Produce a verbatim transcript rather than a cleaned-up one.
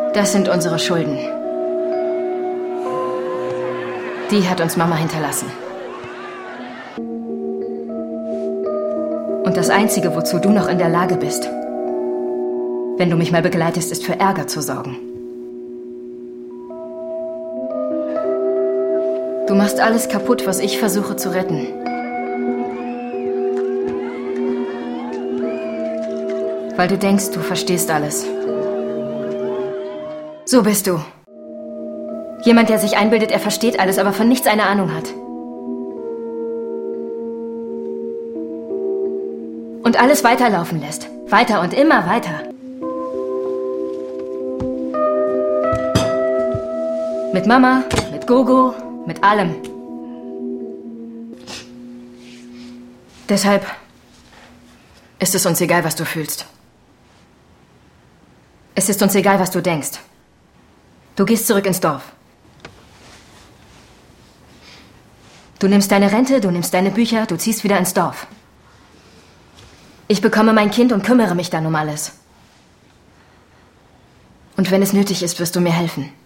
Das sind unsere Schulden. Die hat uns Mama hinterlassen. Und das Einzige, wozu du noch in der Lage bist, wenn du mich mal begleitest, ist für Ärger zu sorgen. Du machst alles kaputt, was ich versuche zu retten. Weil du denkst, du verstehst alles. So bist du. Jemand, der sich einbildet, er versteht alles, aber von nichts eine Ahnung hat. Und alles weiterlaufen lässt. Weiter und immer weiter. Mit Mama, mit Gogo, mit allem. Deshalb ist es uns egal, was du fühlst. Es ist uns egal, was du denkst. Du gehst zurück ins Dorf. Du nimmst deine Rente, du nimmst deine Bücher, du ziehst wieder ins Dorf. Ich bekomme mein Kind und kümmere mich dann um alles. Und wenn es nötig ist, wirst du mir helfen.